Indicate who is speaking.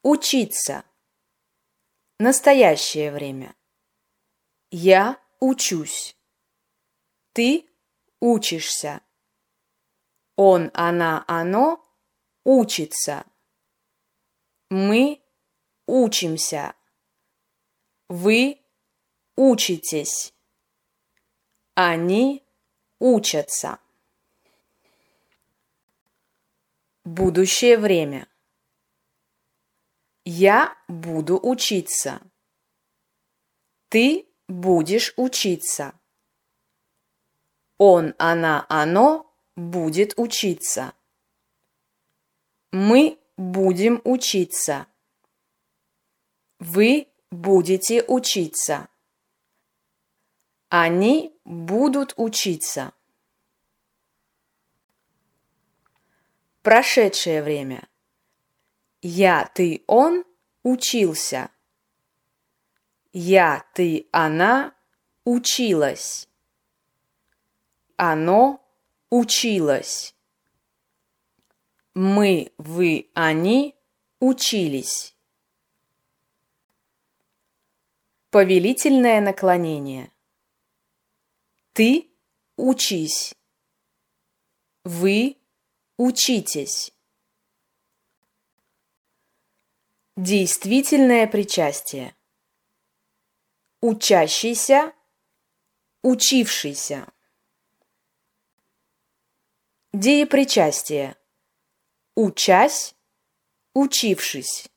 Speaker 1: Учиться. Настоящее время. Я учусь. Ты учишься. Он, она, оно учится. Мы учимся. Вы учитесь. Они учатся. Будущее время. Я буду учиться. Ты будешь учиться. Он, она, оно будет учиться. Мы будем учиться. Вы будете учиться. Они будут учиться. Прошедшее время. Я, ты, он учился. Я, ты, она училась. Оно училось. Мы, вы, они учились. Повелительное наклонение. Ты учись. Вы учитесь. Действительное причастие. Учащийся, учившийся. Деепричастие. Учась, учившись.